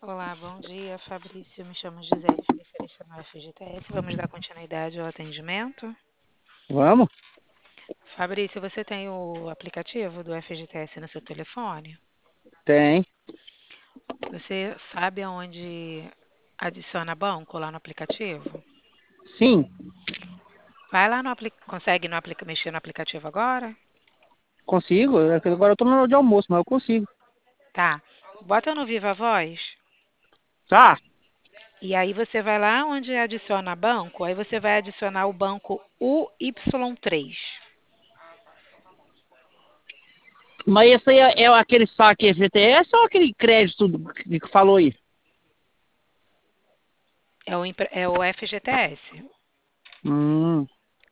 Olá, bom dia, Fabrício. Me chamo Gisele, especialista no FGTS. Vamos dar continuidade ao atendimento. Vamos? Fabrício, você tem o aplicativo do FGTS no seu telefone? Tem. Você sabe aonde adiciona banco lá no aplicativo? Sim, Vai lá no aplicativo. Consegue mexer no aplicativo agora? consigo. Agora eu tô na hora de almoço, mas eu consigo. Tá. Bota no Viva Voz. Tá. E aí você vai lá onde adiciona banco, aí você vai adicionar o banco UY3. Mas esse aí é aquele saque FGTS ou aquele crédito que falou aí? É o FGTS. Hum.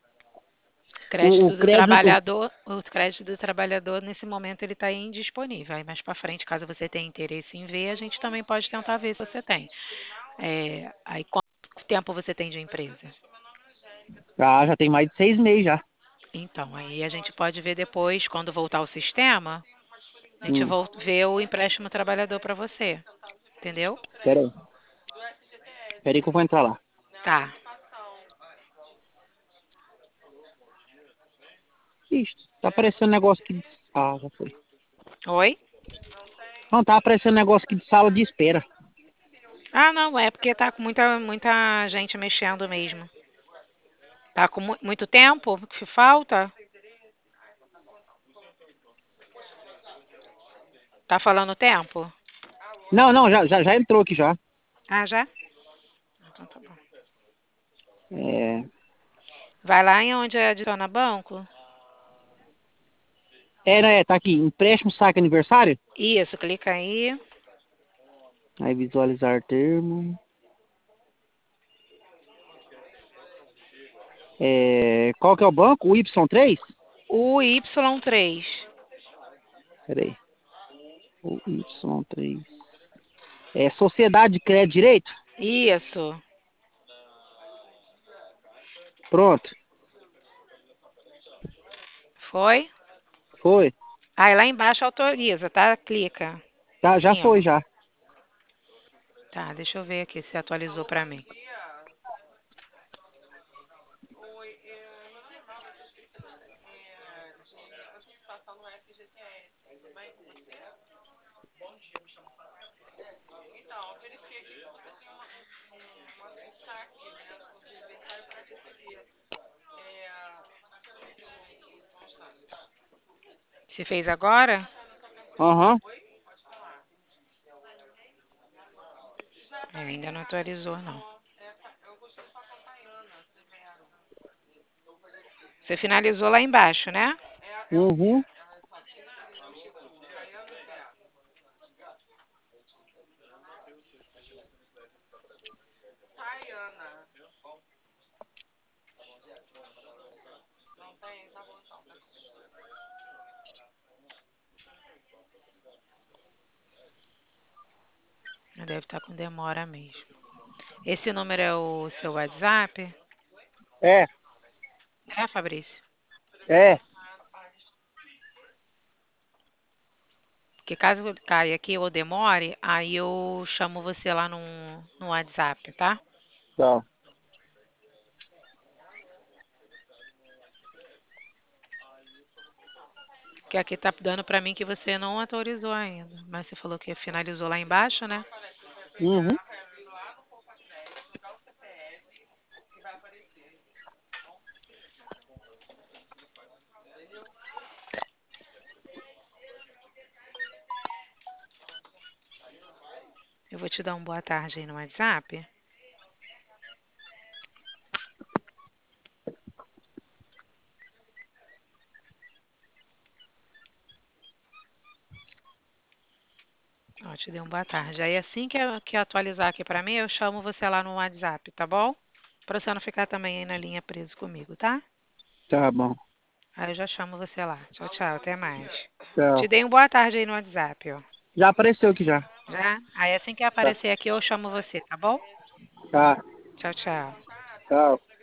O Crédito do crédito. trabalhador, o crédito do trabalhador nesse momento ele está indisponível. Aí mais para frente, caso você tenha interesse em ver, a gente também pode tentar ver se você tem. Aí quanto tempo você tem de empresa? Ah, já tem mais de 6 meses já. Então, aí a gente pode ver depois, quando voltar o sistema, a gente Hum. vê o empréstimo trabalhador para você. Entendeu? Pera aí. Pera aí que eu vou entrar lá. Tá. Ixi, tá aparecendo negócio aqui. Ah, já foi. Oi? Não, tá aparecendo negócio aqui de sala de espera. Ah, não, é porque tá com muita gente mexendo mesmo. Tá com muito tempo que falta? Tá falando tempo? Não, não, já entrou aqui já. Ah, já? Então tá bom. É, Vai lá em onde adiciona banco. né, tá aqui. Empréstimo saque aniversário. Isso, clica aí. Aí visualizar termo. Qual que é o banco? O Y3? O Y3. Pera aí. O Y3. É Sociedade de Crédito Direito? Isso. Pronto. Foi? Foi. Aí lá embaixo autoriza, tá? Clica. Tá, Em já foi, cima. já. Tá, deixa eu ver aqui se atualizou pra mim. Se fez agora? Aham. Ainda não atualizou, não. Você finalizou lá embaixo, né? Uhum. Deve estar com demora mesmo. Esse número é o seu WhatsApp? É, É, Fabrício? é. Porque caso caia aqui ou demore, aí eu chamo você lá no WhatsApp, tá? Tá. Que aqui tá dando pra mim que você não autorizou ainda. Mas você falou que finalizou lá embaixo, né? Uhum. Eu vou te dar uma boa tarde aí no WhatsApp. Ó, te dei uma boa tarde. Aí assim que atualizar aqui pra mim, eu chamo você lá no WhatsApp, tá bom? Pra você não ficar também aí na linha preso comigo, tá? Tá bom. Aí eu já chamo você lá. Tchau, tchau, até mais. Te Tchau. dei uma boa tarde aí no WhatsApp, ó. Já apareceu aqui já. Já? Aí assim que Tá. aparecer aqui, eu chamo você, tá bom? Tá. Tchau, tchau. Tchau.